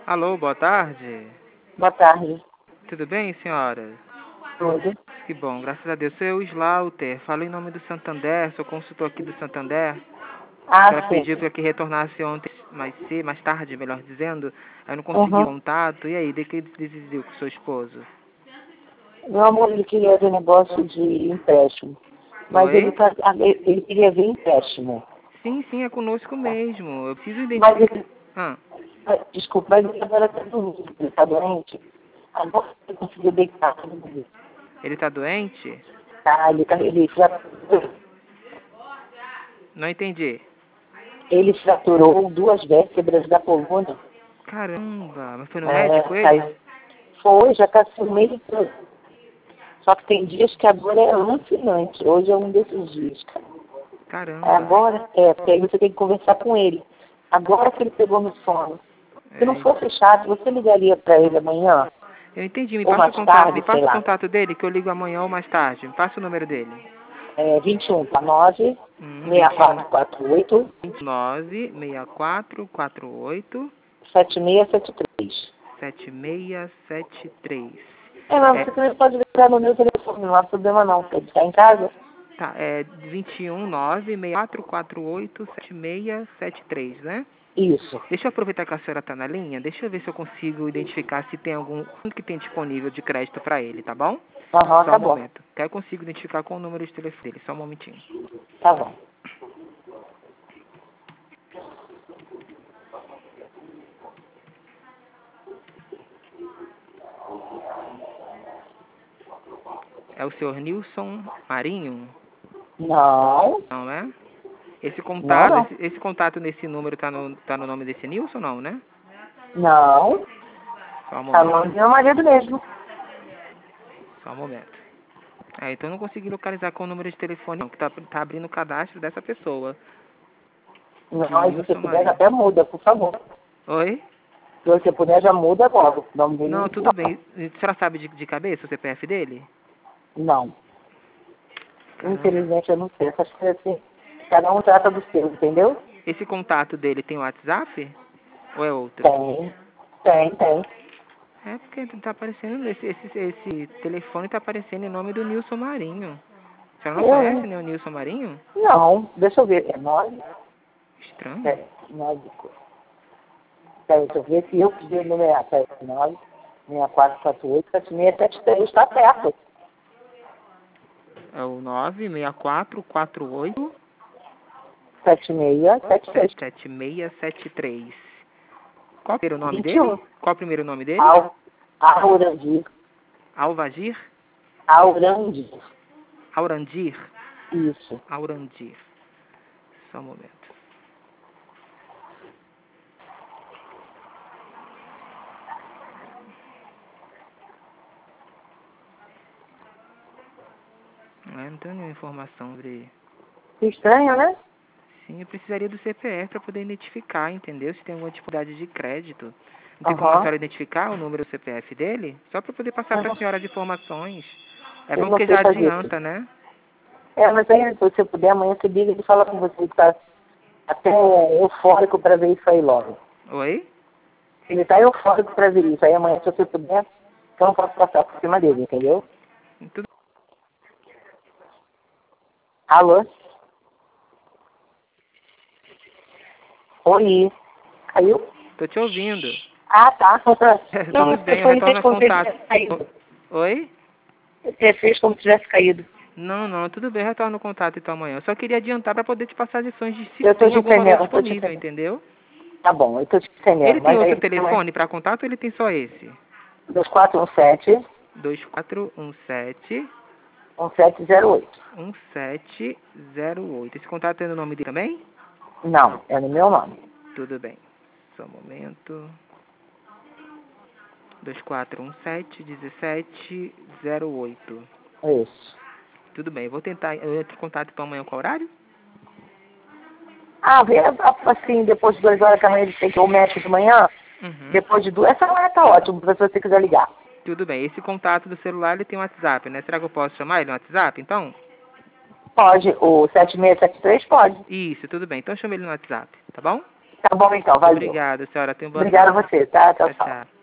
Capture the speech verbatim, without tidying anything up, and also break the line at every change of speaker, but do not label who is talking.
Alô, boa tarde.
Boa tarde.
Tudo bem, senhora?
Tudo.
Que bom, graças a Deus. Sou eu, Slaughter. Falo em nome do Santander, sou consultor aqui do Santander.
Ah,
Ela
sim.
pediu para que retornasse ontem, mais cedo, mais tarde, melhor dizendo. Aí eu não consegui
Uhum.
contato. E aí, de que decidiu com seu esposo?
Meu amor, ele queria ver negócio de empréstimo. Mas ele,
Oi?
tá, ele queria ver empréstimo.
Sim, sim, é conosco mesmo. Eu preciso
Mas
identificar...
ele,
Ah,
desculpa, mas ele agora está dormindo, ele está doente. Agora ele conseguiu deitar.
ele tá doente?
Tá, ele, tá, ele, fraturou,
Não entendi.
ele fraturou duas vértebras da coluna.
Caramba, mas foi no médico
É,
ele?
caiu. Foi, já está assim, meio todo. Só que tem dias que agora é alucinante. Hoje é um desses dias, cara.
Caramba.
Agora, é, porque aí você tem que conversar com ele. Agora que ele pegou no sono. Se não
É,
fosse chato, você ligaria para ele amanhã?
eu entendi. Me
Ou
passa o
mais
contato, me
tarde, sei
passa o
lá.
contato dele que eu ligo amanhã ou mais tarde. Me passa o número dele.
É vinte e um, tá? nove,
Hum,
seis
vinte e um,
quatro quatro oito,
vinte e nove, sessenta e quatro, quarenta e oito,
sete seis sete três.
setenta e seis setenta e três.
É, mas
É,
você também pode ligar no meu telefone, não há problema não. Você está em casa?
tá, é vinte e um, nove, sessenta e quatro, quarenta e oito, setenta e seis setenta e três, né?
Isso.
Deixa eu aproveitar que a senhora está na linha. Deixa eu ver se eu consigo identificar se tem algum quanto que tem disponível de crédito para ele, tá bom?
Aham,
Só
tá
um
bom.
momento. Que eu consigo identificar com o número de telefone dele. Só um momentinho.
Tá bom.
É o senhor Nilson Marinho?
Não,
Não é? Esse
não,
contato,
não.
esse, esse contato nesse número tá no, tá no nome desse Nilson, não, né?
Não,
Só um
tá no
momento.
nome do meu marido mesmo.
Só um momento. É, então eu não consegui localizar com o número de telefone, não, que tá, tá abrindo o cadastro dessa pessoa. De
Não, e se você
Nilson
puder,
Marinho.
até muda, por favor.
Oi?
Se você puder, já muda logo. O nome dele
Não,
não.
tudo bem. A senhora sabe de, de cabeça o C P F dele?
Não.
Caramba.
Infelizmente eu não sei. Essas coisas assim, cada um trata do seu, entendeu?
Esse contato dele tem WhatsApp? Ou é outro?
Tem, tem, tem.
É porque tá aparecendo, esse, esse, esse telefone tá aparecendo em nome do Nilson Marinho. A senhora não
Eu,
conhece,
hein?
né, o Nilson Marinho?
Não, deixa eu ver. É nove?
Estranho.
É, nove. Peraí, deixa eu ver se eu pedi o número. Peraí, nove, seis quatro quatro oito, sete seis sete três. Está perto.
É o nove seis quatro quatro oito,
sete seis sete três.
sete seis sete três. Qual era o nome
vinte e
dele?
um.
Qual o primeiro nome dele?
Al, Aurandir.
Alvagir?
Aurandir.
Aurandir?
Isso.
Aurandir. Só um momento. É, não tenho nenhuma informação sobre...
Estranho, né?
Sim, eu precisaria do C P F para poder identificar, entendeu? Se tem alguma dificuldade de crédito. Não tem como a
Aham.
senhora identificar o número do C P F dele? Só para poder passar para a senhora as informações. É
Eu
bom
não
porque
sei
já
fazer isso.
adianta, né?
É, mas aí, se você puder, amanhã você liga e fala com você que tá até eufórico para ver isso aí logo.
Oi?
Ele tá eufórico para ver isso. Aí amanhã, se você puder, então eu posso passar por cima dele, entendeu?
Tudo...
Alô? Oi. Caiu?
Tô te ouvindo.
Ah, tá. Não,
Tudo
o
bem, eu
telefone fez
retorno o
como se ele
contato.
tivesse caído.
Oi?
Você fez como se tivesse caído.
Não, não, tudo bem, eu retorno o contato então amanhã. Eu só queria adiantar para poder te passar as lições de se
Eu tô
tem
te
algum valor
entendendo, eu tô te
disponível,
entendendo.
entendeu?
Tá bom, eu tô te entendendo.
Ele tem
Mas
outro
aí,
telefone para contato ou ele tem só esse?
dois quatro um sete,
dois quatro um sete,
um sete zero oito.
um sete zero oito. Esse contato tem o nome dele também?
Não, é no meu nome.
Tudo bem. Só um momento. dois quatro um sete, um sete zero oito.
Isso.
Tudo bem, eu vou tentar. Eu entro em contato então amanhã com o horário?
Ah, vê, assim, depois de duas horas que amanhã ele tem que ir ao médico de manhã,
Uhum.
depois de duas, essa hora tá ótimo, se você quiser ligar.
Tudo bem. Esse contato do celular ele tem um WhatsApp, né? Será que eu posso chamar ele no WhatsApp, então?
Pode, o sete seis sete três pode.
Isso, tudo bem. Então chama ele no WhatsApp, tá bom?
Tá bom então, valeu.
Obrigado, senhora. Tenha boa
Obrigada a
tarde.
você, tá? Tchau,
Tchau,
tchau.
tchau.